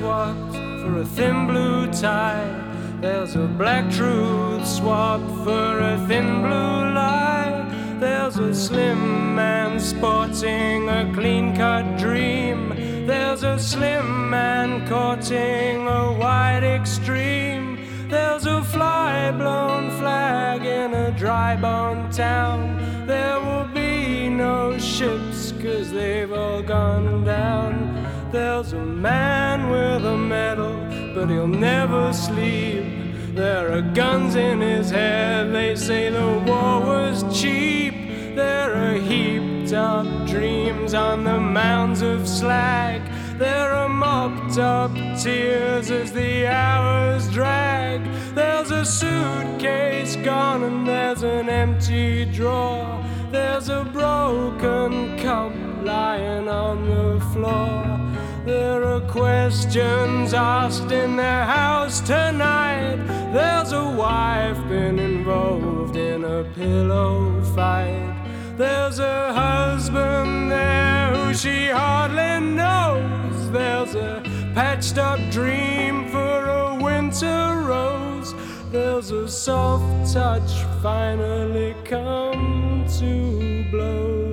swapped for a thin blue tie. There's a black truth swapped for a thin blue lie. There's a slim man sporting a clean-cut dream. There's a slim man courting a white extreme. There's a fly-blown flag in a dry-bone town. There will be no ships 'cause they've all gone down. There's a man with a medal, but he'll never sleep. There are guns in his head, they say the war was cheap. There are heaped up dreams on the mounds of slag. There are mopped up tears as the hours drag. There's a suitcase gone and there's an empty drawer. There's a broken cup lying on the floor. There are questions asked in the house tonight. There's a wife been involved in a pillow fight. There's a husband there who she hardly knows. There's a patched up dream for a winter rose. There's a soft touch finally come to blows.